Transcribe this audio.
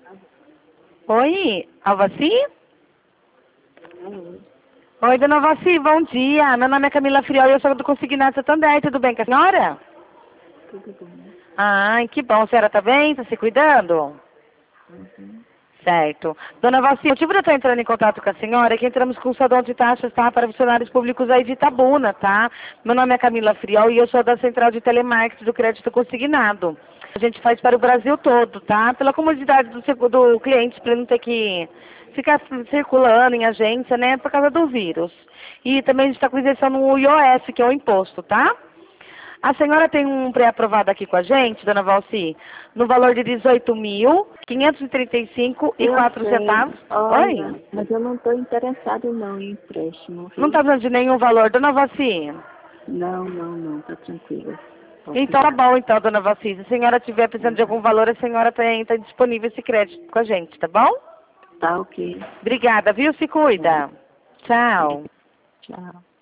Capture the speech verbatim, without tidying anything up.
Oi, Alvaci? Oi, dona Alvaci, bom dia. Meu nome é Camila Friol e eu sou do Consignado Santander. Tudo bem com a senhora? Tudo bom. Ai, que bom. A senhora tá bem? Tá se cuidando? Uhum. Certo. Dona Valci, o motivo de eu estar entrando em contato com a senhora é que entramos com o salão de taxas, tá? Para funcionários públicos aí de Itabuna, tá? Meu nome é Camila Friol e eu sou da Central de Telemarketing do Crédito Consignado. A gente faz para o Brasil todo, tá? Pela comodidade do, segu- do cliente, para não ter que ficar circulando em agência, né? Por causa do vírus. E também a gente está com isenção no I O F, que é o imposto, tá? A senhora tem um pré-aprovado aqui com a gente, dona Valci, no valor de dezoito mil, quinhentos e trinta e cinco e Eu quatro sei. centavos. Oi? Olha, mas eu não estou interessado não em empréstimo, Não viu? está precisando de nenhum valor, dona Valci? Não, não, não, tá tranquilo. Então tá Obrigada. bom, então, dona Valci. Se a senhora estiver precisando de Uhum. algum valor, a senhora tem, tá disponível esse crédito com a gente, tá bom? Tá ok. Obrigada, viu? Se Tá. cuida. Tchau. Tchau.